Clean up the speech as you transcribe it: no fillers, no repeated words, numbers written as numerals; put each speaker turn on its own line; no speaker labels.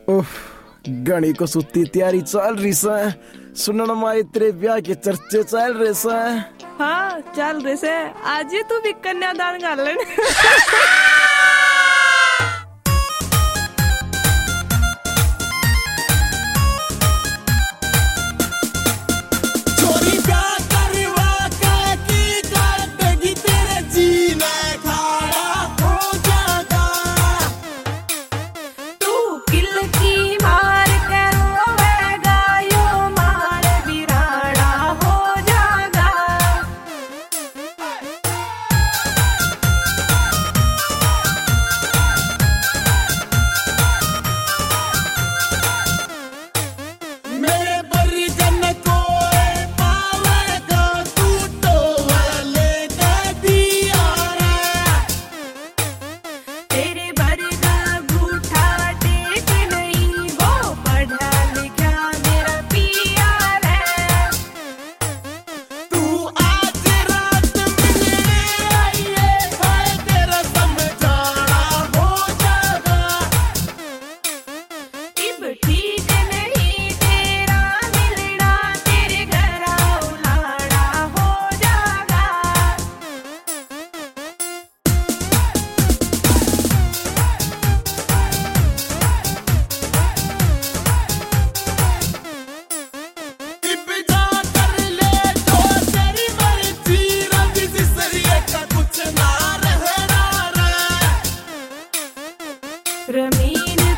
उफ, गणी को सुती तैयारी चल रही से। सुनने में तेरे ब्याह के चर्चे चल रहे से।
हाँ चल रहे से। आज ही तू भी कन्यादान कर ले। Ramin